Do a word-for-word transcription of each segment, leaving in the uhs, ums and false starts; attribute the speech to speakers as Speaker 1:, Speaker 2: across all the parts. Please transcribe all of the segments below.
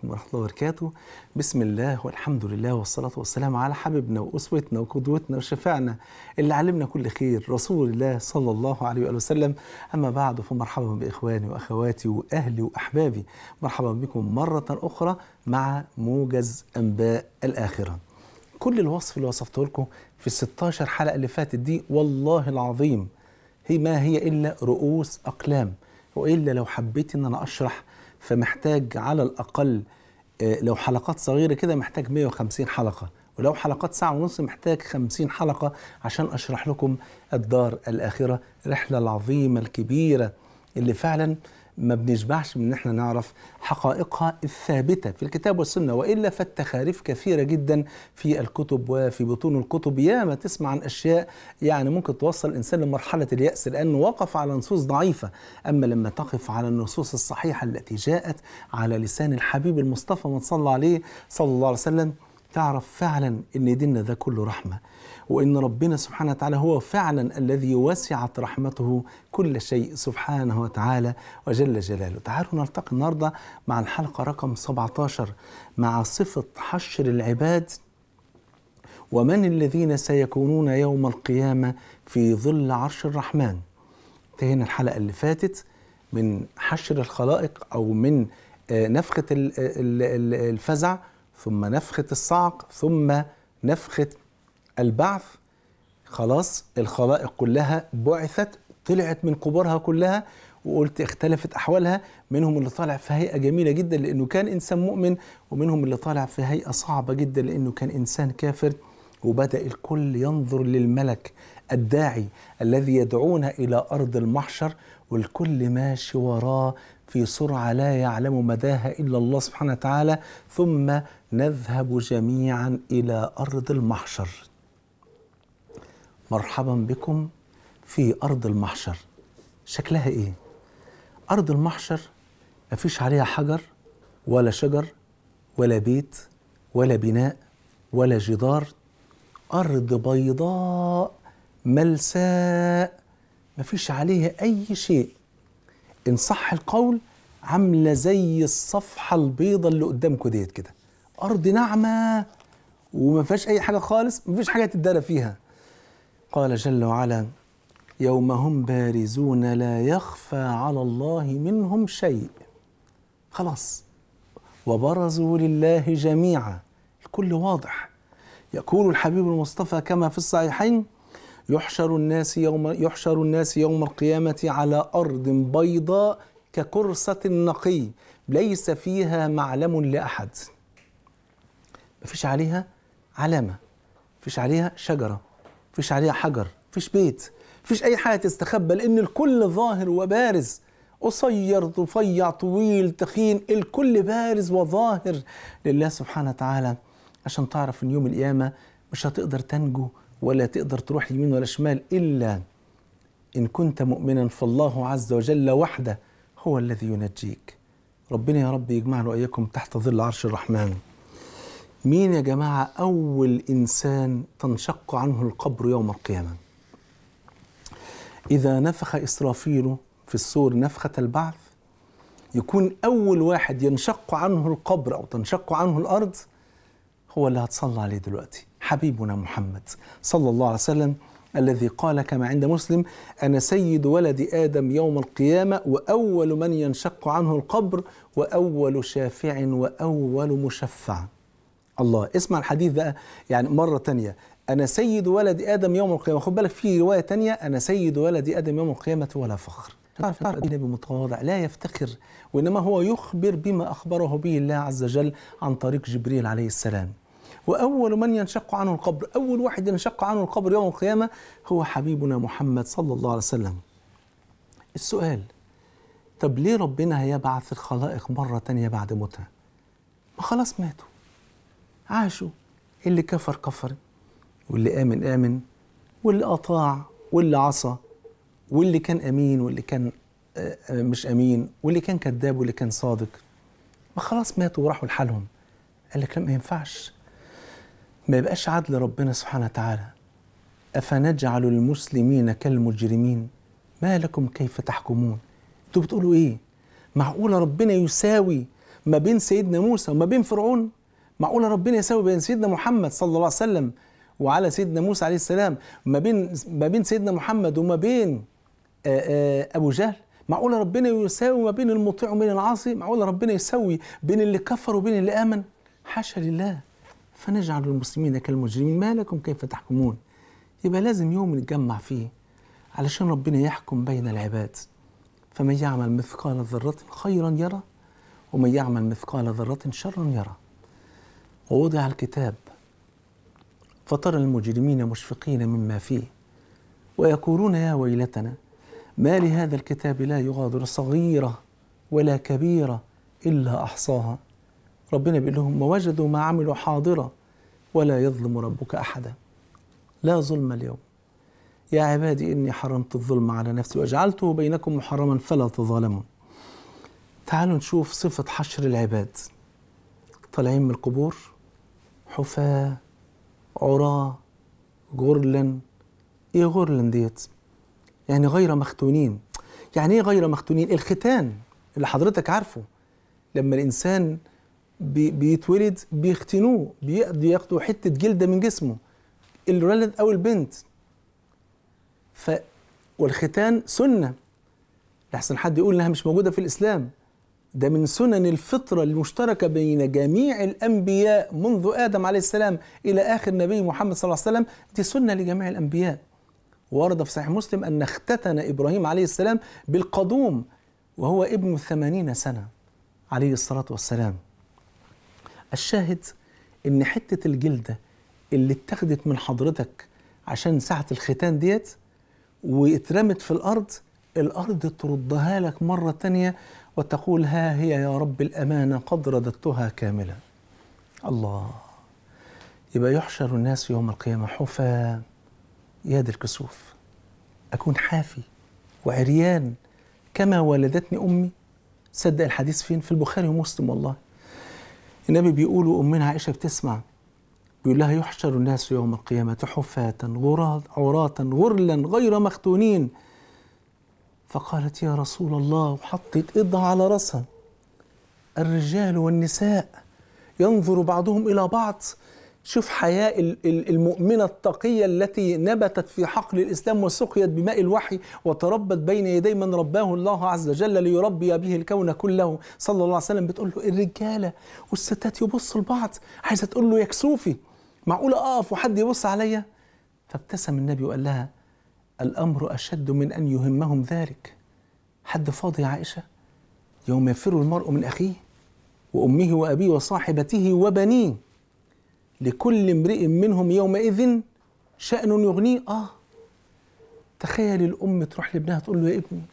Speaker 1: عليكم ورحمة الله وبركاته. بسم الله والحمد لله والصلاة والسلام على حبيبنا وأسوتنا وقدوتنا وشفاعنا اللي علمنا كل خير، رسول الله صلى الله عليه وآله وسلم. أما بعد، فمرحبا بإخواني وأخواتي وأهلي وأحبابي، مرحبا بكم مرة أخرى مع موجز أنباء الآخرة. كل الوصف اللي وصفته لكم في الستاشر حلقة اللي فاتت دي والله العظيم هي ما هي إلا رؤوس أقلام، وإلا لو حبيت إن أنا أشرح فمحتاج على الأقل لو حلقات صغيرة كده محتاج مئة وخمسين حلقة، ولو حلقات ساعة ونص محتاج خمسين حلقة عشان أشرح لكم الدار الآخرة، الرحلة العظيمة الكبيرة اللي فعلا ما بنشبعش من ان احنا نعرف حقائقها الثابتة في الكتاب والسنة، وإلا فالتخاريف كثيرة جدا في الكتب وفي بطون الكتب. ياما تسمع عن أشياء يعني ممكن توصل الإنسان لمرحلة اليأس لأنه وقف على نصوص ضعيفة. أما لما تقف على النصوص الصحيحة التي جاءت على لسان الحبيب المصطفى من صلى عليه صلى الله عليه وسلم، تعرف فعلا ان ديننا ده كله رحمة، وان ربنا سبحانه وتعالى هو فعلا الذي وسعت رحمته كل شيء سبحانه وتعالى وجل جلاله. تعالوا نلتقي النهارده مع الحلقة رقم سبعتاشر مع صفة حشر العباد ومن الذين سيكونون يوم القيامة في ظل عرش الرحمن. انتهينا الحلقة اللي فاتت من حشر الخلائق أو من نفخة الفزع، ثم نفخة الصعق، ثم نفخة البعث. خلاص الخلائق كلها بعثت، طلعت من قبورها كلها، وقلت اختلفت أحوالها، منهم اللي طالع في هيئة جميلة جدا لأنه كان إنسان مؤمن، ومنهم اللي طالع في هيئة صعبة جدا لأنه كان إنسان كافر. وبدأ الكل ينظر للملك الداعي الذي يدعونا إلى أرض المحشر، والكل ماشي وراه في سرعة لا يعلم مداها إلا الله سبحانه وتعالى، ثم نذهب جميعا إلى أرض المحشر. مرحبا بكم في أرض المحشر. شكلها إيه؟ أرض المحشر مفيش عليها حجر ولا شجر ولا بيت ولا بناء ولا جدار، أرض بيضاء ملساء مفيش عليها أي شيء، إن صح القول عاملة زي الصفحة البيضة اللي قدامكم ديت كده، أرض ناعمة وما فيهاش أي حاجة خالص، ما فيش حاجة تتدارى فيها. قال جل وعلا: يوم هم بارزون لا يخفى على الله منهم شيء. خلاص وبرزوا لله جميعا، الكل واضح. يقول الحبيب المصطفى كما في الصحيحين: يحشر الناس يوم يحشر الناس يوم القيامة على أرض بيضاء ككرسة نقي ليس فيها معلم لأحد. مفيش عليها علامة، مفيش عليها شجرة، مفيش عليها حجر، مفيش بيت، مفيش أي حاجة تستخبى، لأن الكل ظاهر وبارز، قصير رفيع طويل تخين، الكل بارز وظاهر لله سبحانه وتعالى. عشان تعرف إن يوم القيامة مش هتقدر تنجو ولا تقدر تروح يمين ولا شمال إلا إن كنت مؤمنا، فالله عز وجل وحده هو الذي ينجيك. ربنا يا رب يجمعنا وإياكم تحت ظل عرش الرحمن. مين يا جماعة أول إنسان تنشق عنه القبر يوم القيامة؟ إذا نفخ إسرافيل في الصور نفخة البعث، يكون أول واحد ينشق عنه القبر أو تنشق عنه الأرض هو اللي هتصلى عليه دلوقتي، حبيبنا محمد صلى الله عليه وسلم، الذي قال كما عند مسلم: أنا سيد ولد آدم يوم القيامة وأول من ينشق عنه القبر وأول شافع وأول مشفع. الله، اسمع الحديث ده يعني مرة تانية: أنا سيد ولد آدم يوم القيامة. خد بالك في رواية تانية: أنا سيد ولد آدم يوم القيامة ولا فخر. تعرف النبي متواضع لا يفتخر، وإنما هو يخبر بما أخبره به الله عز وجل عن طريق جبريل عليه السلام. وأول من ينشق عنه القبر، أول واحد ينشق عنه القبر يوم القيامة هو حبيبنا محمد صلى الله عليه وسلم. السؤال: طب ليه ربنا هيبعث الخلائق مرة تانية بعد موتها؟ ما خلاص ماتوا عاشوا، اللي كفر كفر، واللي آمن آمن، واللي أطاع واللي عصى، واللي كان أمين واللي كان مش أمين، واللي كان كذاب واللي كان صادق، ما خلاص ماتوا وراحوا لحالهم. قال لك لا، ما ينفعش، ما يبقاش عدل ربنا سبحانه وتعالى. أفنجعل المسلمين كالمجرمين ما لكم كيف تحكمون؟ انتوا بتقولوا ايه؟ معقولة ربنا يساوي ما بين سيدنا موسى وما بين فرعون؟ معقولة ربنا يساوي بين سيدنا محمد صلى الله عليه وسلم وعلى سيدنا موسى عليه السلام، ما بين ما بين سيدنا محمد وما بين آآ آآ أبو جهل؟ معقولة ربنا يساوي ما بين المطيع وبين العاصي؟ معقولة ربنا يساوي بين اللي كفر وبين اللي آمن؟ حاشا لله. فنجعل المسلمين كالمجرمين ما لكم كيف تحكمون. يبقى لازم يوم نتجمع فيه علشان ربنا يحكم بين العباد. فمن يعمل مثقال ذرة خيرا يرى ومن يعمل مثقال ذرة شرا يرى. ووضع الكتاب فترى المجرمين مشفقين مما فيه ويقولون يا ويلتنا ما لهذا الكتاب لا يغادر صغيرة ولا كبيرة إلا أحصاها. ربنا بيقول لهم ووجدوا ما عملوا حاضرة ولا يظلم ربك أحدا. لا ظلم اليوم يا عبادي إني حرمت الظلم على نفسي وجعلته بينكم محرما فلا تظالموا. تعالوا نشوف صفة حشر العباد. طالعين من القبور حفاة عراة غرلا. ايه غرلا ديت؟ يعني غير مختونين. يعني ايه غير مختونين؟ الختان اللي حضرتك عارفه، لما الانسان بي بيتولد بيختنوه، بياخدوا حتة جلدة من جسمه، الولد او البنت. ف والختان سنة، لحسن حد يقول انها مش موجودة في الاسلام. ده من سنن الفطرة المشتركة بين جميع الأنبياء منذ آدم عليه السلام إلى آخر نبي محمد صلى الله عليه وسلم. دي سنة لجميع الأنبياء. ورد في صحيح مسلم أن اختتن إبراهيم عليه السلام بالقدوم وهو ابن ثمانين سنة عليه الصلاة والسلام. الشاهد إن حتة الجلدة اللي اتخذت من حضرتك عشان ساعة الختان ديت واترمت في الأرض، الأرض تردها لك مرة تانية وتقول ها هي يا رب الأمانة قد رددتها كاملة. الله. يبقى يحشر الناس يوم القيامة حفاة يد الكسوف. أكون حافي وعريان كما ولدتني أمي. صدق الحديث فين؟ في البخاري ومسلم. والله النبي بيقول وأمنا عائشة بتسمع، بيقول لها يحشر الناس يوم القيامة حفاة عراة غرلا غير مختونين. فقالت يا رسول الله، وحطت إيدها على رأسها، الرجال والنساء ينظر بعضهم إلى بعض. شوف حياء المؤمنة التقية التي نبتت في حقل الإسلام وسقيت بماء الوحي وتربت بين يدي من رباه الله عز وجل ليربي به الكون كله صلى الله عليه وسلم. بتقول له الرجالة والستات يبصوا لبعض، عايزة تقول له يا كسوفي معقولة أقف وحد يبص عليا؟ فابتسم النبي وقال لها الأمر أشد من أن يهمهم ذلك. حد فاضي يا عائشة؟ يوم يفر المرء من أخيه وأمه وأبيه وصاحبته وبنيه لكل امرئ منهم يومئذ شأن يغنيه. آه تخيل الأم تروح لابنها تقول له يا ابني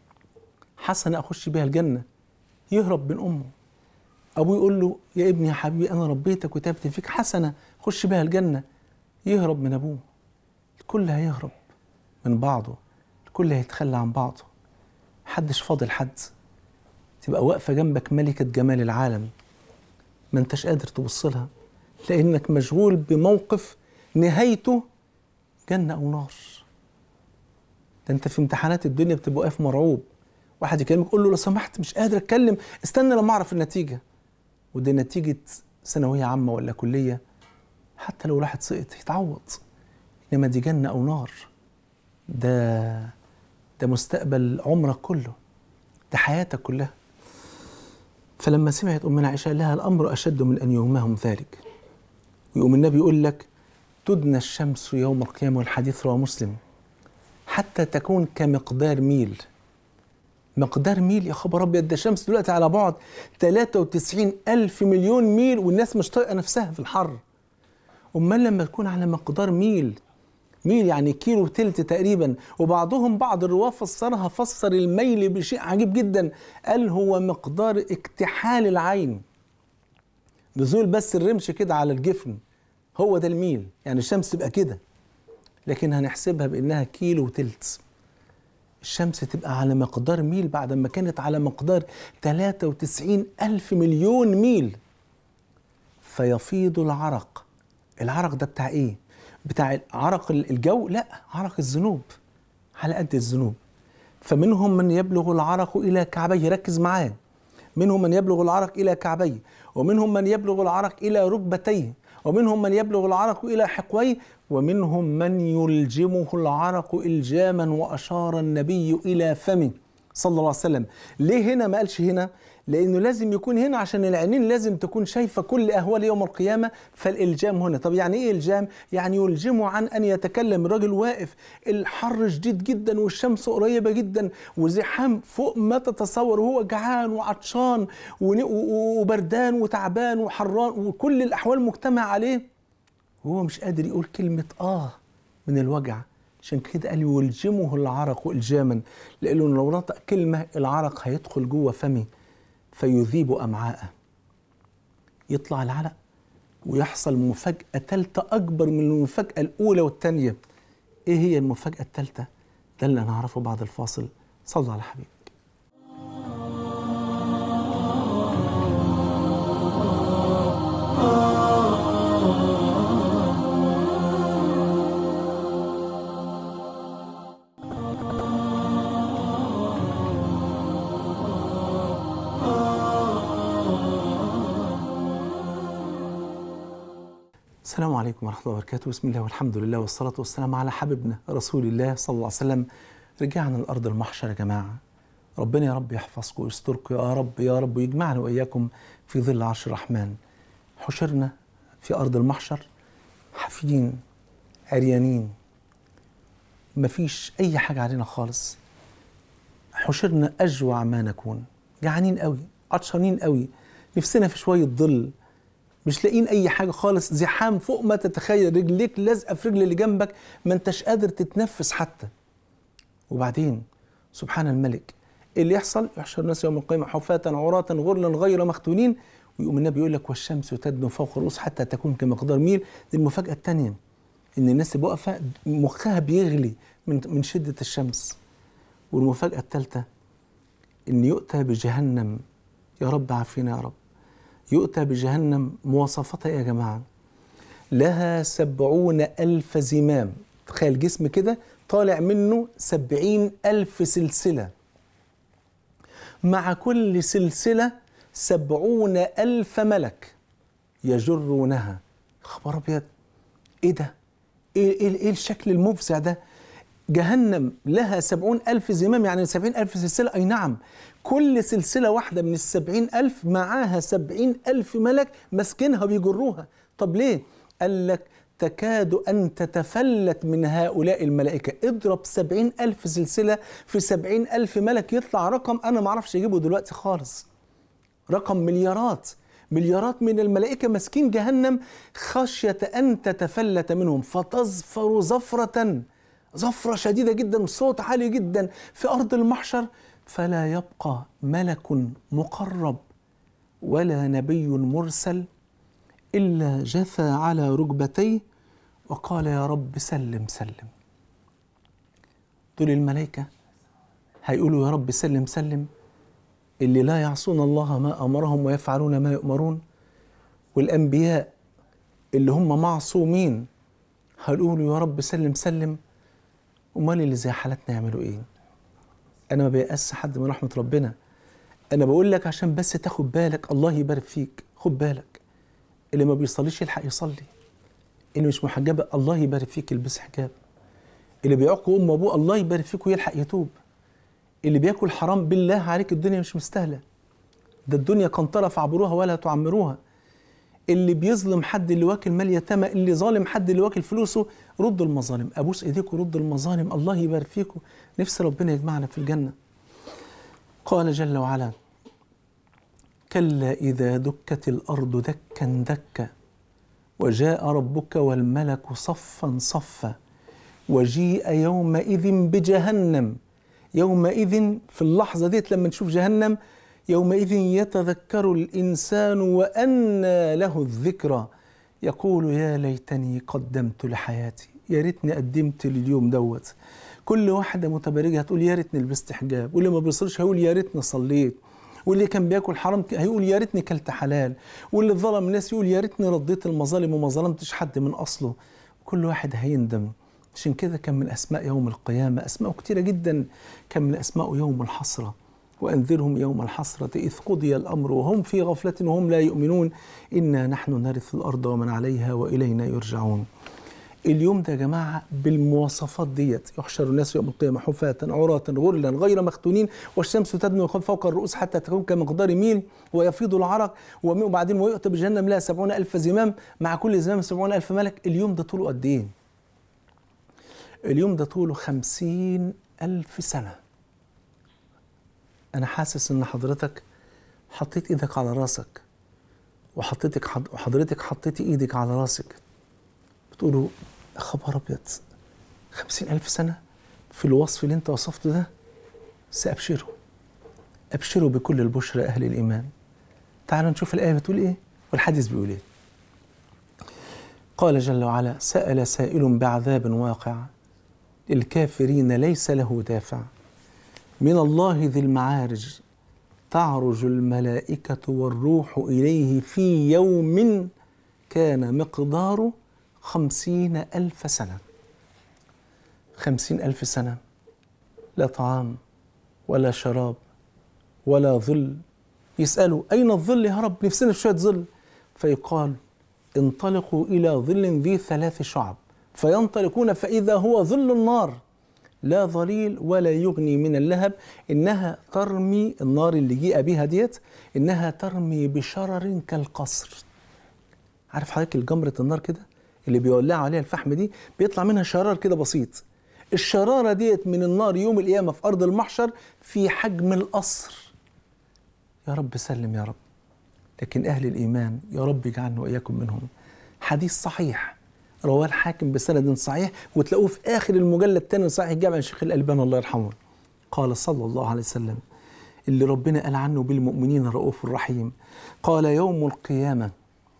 Speaker 1: حسنة أخش بها الجنة، يهرب من أمه. أبوه يقول له يا ابني يا حبيبي أنا ربيتك وتابت فيك، حسنة خش بها الجنة، يهرب من أبوه. الكل هيهرب من بعضه، الكل هيتخلى عن بعضه، محدش فاضل حد. تبقى واقفة جنبك ملكة جمال العالم ما انتش قادر تبص لها لأنك مشغول بموقف نهايته جنة أو نار. ده انت في امتحانات الدنيا بتبقى واقف مرعوب، واحد يكلمك قول له لو سمحت مش قادر اتكلم استنى لما اعرف النتيجة. ودي نتيجة ثانوية عامة ولا كلية، حتى لو واحد سقط يتعوض، انما دي جنة أو نار. ده ده مستقبل عمرك كله، ده حياتك كلها. فلما سمعت أمنا عائشة لها الأمر أشد من أن يهمهم ذلك. ويقوم النبي يقول لك تدنى الشمس يوم القيامة، والحديث رواه مسلم، حتى تكون كمقدار ميل. مقدار ميل يا خبر أبيض، ده الشمس دلوقتي على بعد ثلاثة وتسعين ألف مليون ميل والناس مش طايقة نفسها في الحر. أمال لما تكون على مقدار ميل، ميل يعني كيلو تلت تقريبا. وبعضهم بعض الرواه فسرها فسر الميل بشيء عجيب جدا، قال هو مقدار اكتحال العين، نزول بس الرمش كده على الجفن، هو ده الميل. يعني الشمس تبقى كده لكن هنحسبها بأنها كيلو وتلت. الشمس تبقى على مقدار ميل بعد ما كانت على مقدار ثلاثة وتسعين ألف مليون ميل. فيفيض العرق. العرق ده بتاع ايه؟ بتاع عرق الجو؟ لا، عرق الذنوب، على قد الذنوب. فمنهم من يبلغ العرق إلى كعبيه، ركز معاه، منهم من يبلغ العرق إلى كعبيه، ومنهم من يبلغ العرق إلى ركبتيه، ومنهم من يبلغ العرق إلى حقويه، ومنهم من يلجمه العرق إلجاما، وأشار النبي إلى فمه صلى الله عليه وسلم. ليه هنا ما قالش هنا؟ لأنه لازم يكون هنا عشان العينين لازم تكون شايفة كل أهوال يوم القيامة، فالإلجام هنا. طب يعني إيه إلجام؟ يعني يلجمه عن أن يتكلم. الراجل واقف، الحر شديد جدا والشمس قريبة جدا وزحام فوق ما تتصور، وهو جعان وعطشان وبردان وتعبان وحران وكل الأحوال مجتمع عليه، وهو مش قادر يقول كلمة آه من الوجع. عشان كده قال يلجمه العرق إلجاما، لأنه لو نطق كلمة العرق هيدخل جوه فمه فيذيب أمعاءه، يطلع العلق ويحصل مفاجأة ثالثة أكبر من المفاجأة الأولى والثانية. إيه هي المفاجأة الثالثة؟ ده اللي هنعرفه بعد الفاصل. صلوا على حبيبك. السلام عليكم ورحمة الله وبركاته. بسم الله والحمد لله والصلاة والسلام على حبيبنا رسول الله صلى الله عليه وسلم. رجعنا لأرض المحشر يا جماعة. ربنا يا رب يحفظكم ويستركم يا رب يا رب، ويجمعنا وإياكم في ظل عرش الرحمن. حشرنا في أرض المحشر حافيين عريانين، مفيش أي حاجة علينا خالص. حشرنا أجوع ما نكون، جعانين قوي، عطشانين قوي، نفسنا في شوية ظل، مش لاقيين اي حاجه خالص، زحام فوق ما تتخيل، رجليك لازقه في رجل اللي جنبك، ما انتش قادر تتنفس حتى. وبعدين سبحان الملك، اللي يحصل يحشر الناس يوم القيامه حفاة عراة غرلا غير مختونين، ويقوم النبي يقول لك والشمس تدنو فوق الرؤوس حتى تكون كمقدار ميل. دي المفاجاه الثانيه، ان الناس اللي واقفه مخها بيغلي من من شده الشمس. والمفاجاه الثالثه ان يؤتى بجهنم، يا رب عافينا يا رب. يؤتى بجهنم مواصفتها يا جماعة، لها سبعون ألف زمام. تخيل جسم كده طالع منه سبعين ألف سلسلة، مع كل سلسلة سبعون ألف ملك يجرونها. خبر أبيض، إيه ده؟ إيه, إيه, إيه الشكل المفزع ده؟ جهنم لها سبعون ألف زمام، يعني سبعين ألف سلسلة. أي نعم، كل سلسلة واحدة من السبعين ألف معاها سبعين ألف ملك مسكنها بيجروها. طب ليه؟ قال لك تكاد أن تتفلت من هؤلاء الملائكة. اضرب سبعين ألف سلسلة في سبعين ألف ملك، يطلع رقم أنا معرفش أجيبه دلوقتي خالص، رقم مليارات. مليارات من الملائكة مسكين جهنم، خشية أن تتفلت منهم فتظفر زفرة، زفرة شديدة جدا، صوت عالي جدا في أرض المحشر، فلا يبقى ملك مقرب ولا نبي مرسل إلا جثى على ركبتيه وقال يا رب سلم سلم. دول الملائكة هيقولوا يا رب سلم سلم، اللي لا يعصون الله ما أمرهم ويفعلون ما يؤمرون. والأنبياء اللي هم معصومين هيقولوا يا رب سلم سلم. امال اللي زي حالتنا يعملوا ايه؟ انا ما بيأس حد من رحمه ربنا، انا بقول لك عشان بس تاخد بالك. الله يبارك فيك، خد بالك. اللي ما بيصليش يلحق يصلي، اللي مش محجبه الله يبارك فيك يلبس حجاب، اللي بيعق امه وابوه الله يبارك فيك ويلحق يتوب، اللي بياكل حرام بالله عليك الدنيا مش مستاهله، ده الدنيا قنطره فاعبروها ولا تعمروها. اللي بيظلم حد، اللي واكل مال يتامى، اللي ظالم حد، اللي واكل فلوسه، ردوا المظالم، ابوس ايديكم ردوا المظالم، الله يبارك فيكم. نفس ربنا يجمعنا في الجنه. قال جل وعلا كلا اذا دكت الارض دكا دكا وجاء ربك والملك صفا صفا وجيء يومئذ بجهنم. يومئذ في اللحظه ديت لما نشوف جهنم، يومئذ يتذكر الإنسان وأنى له الذكرى يقول يا ليتني قدمت لحياتي، يا ريتني قدمت لليوم دوت. كل واحدة متبرجة هتقول يا ريتني لبست حجاب، واللي ما بيصليش هيقول يا ريتني صليت، واللي كان بياكل حرام هيقول يا ريتني كلت حلال، واللي ظلم الناس يقول يا ريتني رديت المظالم وما ظلمتش حد من أصله. كل واحد هيندم. عشان كده كان من أسماء يوم القيامة أسماء كتيرة جدا، كان من أسماء يوم الحسرة. وأنذرهم يوم الحسرة إذ قضي الأمر وهم في غفلة وهم لا يؤمنون إنا نحن نرث الأرض ومن عليها وإلينا يرجعون. اليوم ده يا جماعة بالمواصفات ديت يحشر الناس يوم القيامة حفاة عراة غرلا غير مختونين والشمس تدنو فوق الرؤوس حتى تكون كمقدار ميل ويفيض العرق وبعدين ويؤتى بجهنم لها سبعون ألف زمام مع كل زمام سبعون ألف ملك. اليوم ده طوله قد إيه؟ اليوم ده طوله خمسين ألف سنة. أنا حاسس إن حضرتك حطيت إيدك على راسك وحطيتك وحضرتك حطيتي إيدك على راسك بتقولوا خبر أبيض، خمسين ألف سنة في الوصف اللي أنت وصفته ده. سأبشروا أبشروا بكل البشرى أهل الإيمان. تعالوا نشوف الآية بتقول إيه والحديث بيقول إيه. قال جل وعلا: سأل سائل بعذاب واقع للكافرين ليس له دافع من الله ذي المعارج تعرج الملائكة والروح إليه في يوم كان مقداره خمسين ألف سنة. خمسين ألف سنة لا طعام ولا شراب ولا ظل. يسألوا أين الظل يا رب؟ نفسنا في شوية ظل. فيقال انطلقوا إلى ظل ذي ثلاث شعب فينطلقون فإذا هو ظل النار لا ظليل ولا يغني من اللهب إنها ترمي، النار اللي جيء بها ديت إنها ترمي بشرر كالقصر. عارف حضرتك الجمرة النار كده اللي بيولعوا عليها الفحم دي بيطلع منها شرار كده بسيط. الشرارة ديت من النار يوم القيامة في أرض المحشر في حجم القصر. يا رب سلم يا رب. لكن أهل الإيمان يا رب يجعلنا وإياكم منهم. حديث صحيح رواه الحاكم بسند صحيح وتلاقوه في آخر المجلد الثاني صحيح جامع الشيخ الألباني الله يرحمه. قال صلى الله عليه وسلم اللي ربنا قال عنه بالمؤمنين رؤوف رحيم، قال يوم القيامة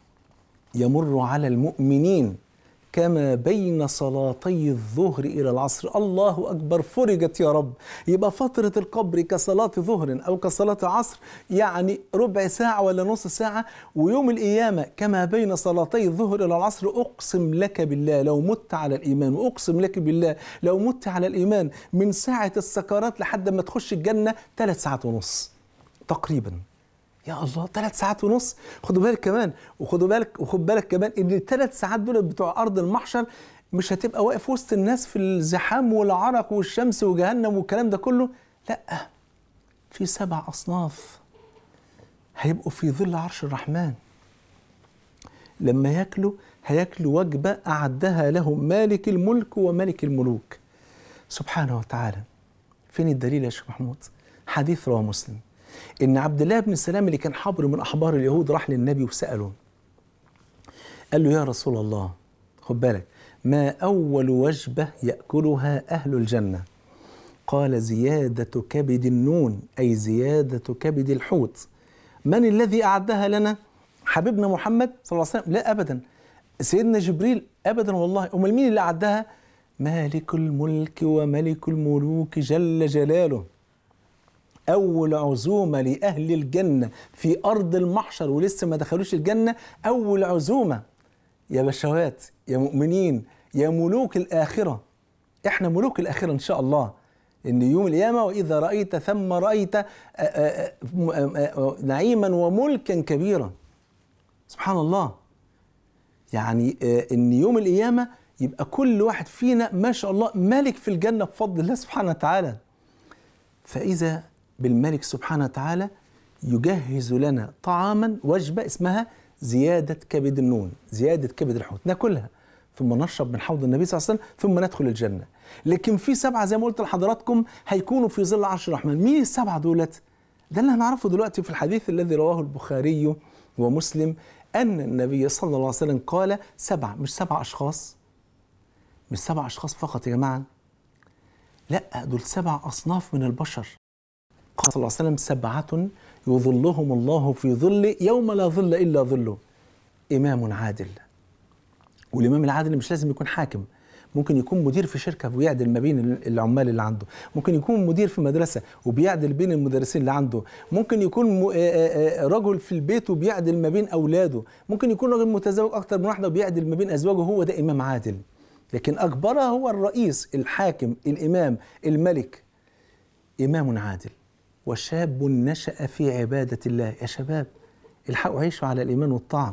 Speaker 1: يمر على المؤمنين كما بين صلاتي الظهر إلى العصر. الله أكبر، فرجت يا رب. يبقى فترة القبر كصلاة ظهر أو كصلاة عصر، يعني ربع ساعة ولا نص ساعة. ويوم القيامة كما بين صلاتي الظهر إلى العصر. أقسم لك بالله لو مت على الإيمان، وأقسم لك بالله لو مت على الإيمان من ساعة السكرات لحد ما تخش الجنة ثلاث ساعات ونص تقريبا. يا الله، ثلاث ساعات ونص. خدوا بالك كمان وخدوا بالك وخد بالك كمان ان الثلاث ساعات دول بتوع ارض المحشر مش هتبقى واقف وسط الناس في الزحام والعرق والشمس وجهنم والكلام ده كله. لا، في سبع اصناف هيبقوا في ظل عرش الرحمن. لما ياكلوا هياكلوا وجبه اعدها لهم مالك الملك وملك الملوك سبحانه وتعالى. فين الدليل يا شيخ محمود؟ حديث رواه مسلم إن عبد الله بن السلام اللي كان حبر من أحبار اليهود راح للنبي وسأله، قال له يا رسول الله، خد بالك، ما أول وجبة يأكلها أهل الجنة؟ قال زيادة كبد النون، أي زيادة كبد الحوت. من الذي أعدها لنا؟ حبيبنا محمد صلى الله عليه وسلم؟ لا أبدا. سيدنا جبريل؟ أبدا والله. أمال مين اللي أعدها؟ مالك الملك وملك الملوك جل جلاله. أول عزومة لأهل الجنة في أرض المحشر ولسه ما دخلوش الجنة، أول عزومة يا بشوات يا مؤمنين يا ملوك الآخرة. إحنا ملوك الآخرة إن شاء الله. إن يوم القيامة وإذا رأيت ثم رأيت نعيما وملكا كبيرا. سبحان الله. يعني إن يوم القيامة يبقى كل واحد فينا ما شاء الله ملك في الجنة بفضل الله سبحانه وتعالى. فإذا بالملك سبحانه وتعالى يجهز لنا طعاما، وجبة اسمها زيادة كبد النون، زيادة كبد الحوت، ناكلها ثم نشرب من حوض النبي صلى الله عليه وسلم ثم ندخل الجنة. لكن في سبعة زي ما قلت لحضراتكم هيكونوا في ظل عرش الرحمن. مين السبعة دولت؟ ده اللي هنعرفه دلوقتي في الحديث الذي رواه البخاري ومسلم أن النبي صلى الله عليه وسلم قال سبعة، مش سبع أشخاص، مش سبع أشخاص فقط يا جماعة، لا، دول سبع أصناف من البشر. قال صلى الله عليه وسلم سبعة يظلهم الله في ظل يوم لا ظل إلا ظله. إمام عادل، والإمام العادل مش لازم يكون حاكم، ممكن يكون مدير في شركة وبيعدل ما بين العمال اللي عنده، ممكن يكون مدير في مدرسة وبيعدل بين المدرسين اللي عنده، ممكن يكون رجل في البيت وبيعدل ما بين أولاده، ممكن يكون رجل متزوج أكتر من واحدة وبيعدل ما بين أزواجه. هو ده إمام عادل. لكن أكبرها هو الرئيس، الحاكم، الإمام، الملك. إمام عادل وشاب نشأ في عبادة الله. يا شباب الحقوا عيشوا على الإيمان والطاعة.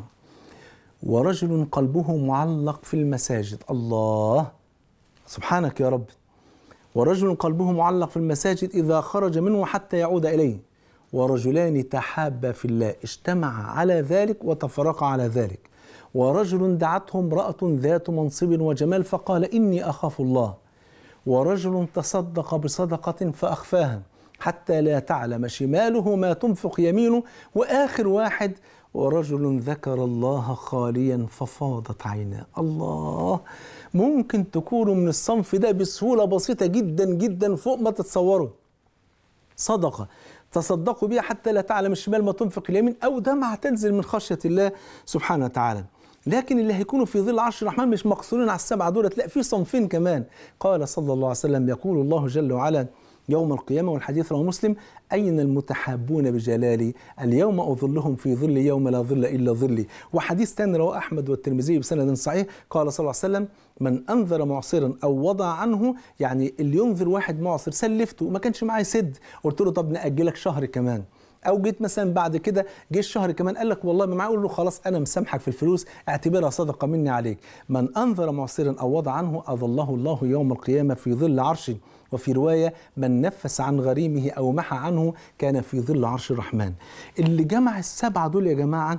Speaker 1: ورجل قلبه معلق في المساجد. الله سبحانك يا رب. ورجل قلبه معلق في المساجد إذا خرج منه حتى يعود إليه. ورجلان تحابا في الله اجتمعا على ذلك وتفرقا على ذلك. ورجل دعته امرأة ذات منصب وجمال فقال إني أخاف الله. ورجل تصدق بصدقة فأخفاها حتى لا تعلم شماله ما تنفق يمينه. وآخر واحد ورجل ذكر الله خاليا ففاضت عيناه. الله، ممكن تكونوا من الصنف ده بسهولة بسيطة جدا جدا فوق ما تتصوروا. صدقة تصدقوا بها حتى لا تعلم الشمال ما تنفق اليمين، أو دمعة تنزل من خشية الله سبحانه وتعالى. لكن اللي هيكونوا في ظل عرش الرحمن مش مقصورين على السبعة دولت، لا، في صنفين كمان. قال صلى الله عليه وسلم: يقول الله جل وعلا يوم القيامة، والحديث رواه مسلم: أين المتحابون بجلالي اليوم أظلهم في ظل يوم لا ظل إلا ظلي. وحديث ثاني رواه أحمد والترمذي بسند صحيح، قال صلى الله عليه وسلم: من أنذر معصرا أو وضع عنه، يعني اللي ينذر واحد معصر سلفته وما كانش معاه سد، قلت له طب نأجلك شهر كمان، او جيت مثلا بعد كده جه الشهر كمان قال لك والله ما معاه، اقول له خلاص انا مسامحك في الفلوس، اعتبرها صدقه مني عليك. من انذر معصرا او وضع عنه اظله الله يوم القيامه في ظل عرشه. وفي روايه: من نفس عن غريمه او محى عنه كان في ظل عرش الرحمن. اللي جمع السبعه دول يا جماعه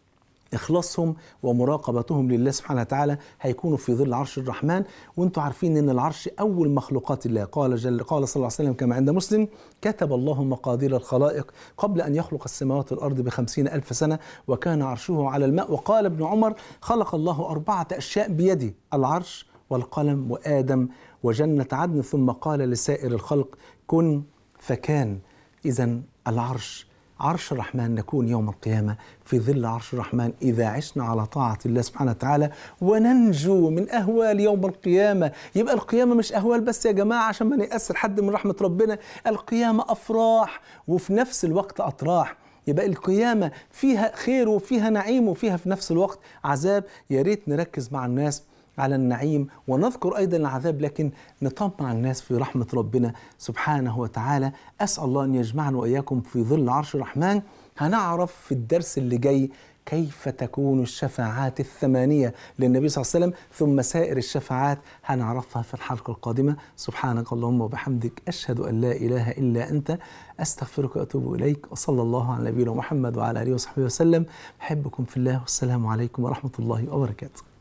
Speaker 1: إخلاصهم ومراقبتهم لله سبحانه وتعالى هيكونوا في ظل عرش الرحمن. وانتم عارفين ان العرش أول مخلوقات الله. قال جل قال صلى الله عليه وسلم كما عند مسلم: كتب الله مقادير الخلائق قبل أن يخلق السماوات والأرض بخمسين ألف سنة وكان عرشه على الماء. وقال ابن عمر: خلق الله أربعة أشياء بيده: العرش والقلم وآدم وجنة عدن، ثم قال لسائر الخلق: كن فكان. إذن العرش عرش الرحمن، نكون يوم القيامة في ظل عرش الرحمن إذا عشنا على طاعة الله سبحانه وتعالى، وننجو من أهوال يوم القيامة. يبقى القيامة مش أهوال بس يا جماعة عشان ما نيأسر حد من رحمة ربنا، القيامة أفراح وفي نفس الوقت أطراح. يبقى القيامة فيها خير وفيها نعيم وفيها في نفس الوقت عذاب. يا ريت نركز مع الناس على النعيم ونذكر أيضا العذاب، لكن نطمع الناس في رحمة ربنا سبحانه وتعالى. أسأل الله أن يجمعنا وإياكم في ظل عرش الرحمن. هنعرف في الدرس اللي جاي كيف تكون الشفاعات الثمانية للنبي صلى الله عليه وسلم، ثم سائر الشفاعات هنعرفها في الحلقة القادمة. سبحانك اللهم وبحمدك، أشهد أن لا إله إلا أنت، أستغفرك وأتوب إليك. وصلى الله على نبينا محمد وعلى آله وصحبه وسلم. أحبكم في الله، والسلام عليكم ورحمة الله وبركاته.